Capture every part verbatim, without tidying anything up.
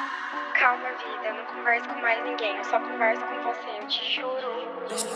Calma, vida, eu não converso com mais ninguém, eu só converso com você, eu te juro.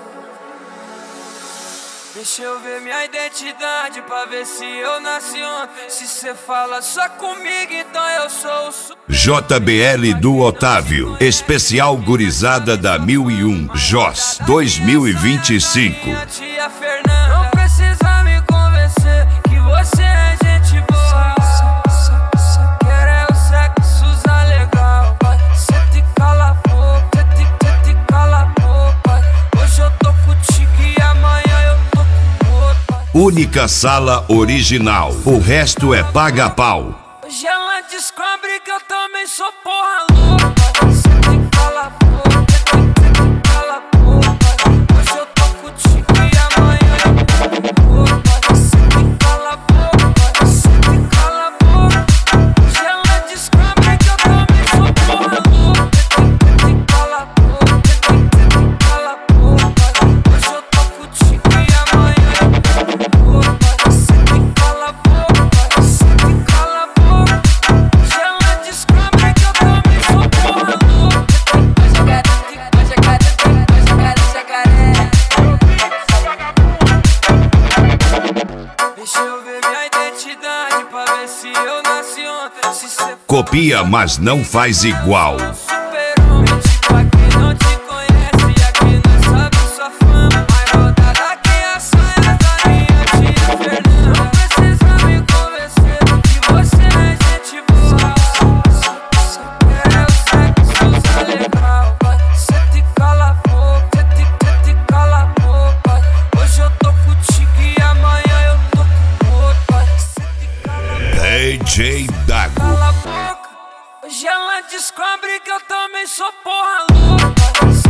Deixa eu ver minha identidade pra ver se eu nasci ontem. Se cê fala só comigo, então eu sou o su... J B L do Otávio, especial gurizada da mil e um, Jos dois mil e vinte e cinco. Tia Fernanda, não precisa me convencer que você é gente boa. Quer é o sexo legal, cê te cala a boca, cê te, cê te cala a boca. Hoje eu tô contigo e amanhã eu tô com outro. Única sala original, o resto é paga-pau. Hoje ela descobre que eu também sou porra louca. Cê te cala a boca, cê te cala a boca. Hoje eu tô contigo e amanhã eu tô com outra. Cê te cala a boca, cê te cala a boca. Hoje ela descobre que eu também sou porra louca. Cê te cala a boca, cê te cala a boca. Hoje eu tô contigo e amanhã eu tô com outra. Cê te cala a boca, cê te cala a boca. Hoje ela descobre que eu também sou porra louca. Hoje eu quero, hoje eu quero, hoje eu quero jacaré. Deixa eu ver minha identidade pra ver se eu nasci ontem. Se cê Copia, mas não faz igual. super-homem, tipo aqui não te conhece, aqui não sabe sua fama. Mas rodada que a saia da minha tia Fernanda. Não precisa me convencer que você é gente boa. Quer é o sexo legal, cê te cala a boca, cê te, cê te cala a boca. Hoje eu tô contigo e amanhã eu tô com outra. Cê te cala a boca, D J Dago. cala a boca. Hoje ela descobre que eu também sou porra louca.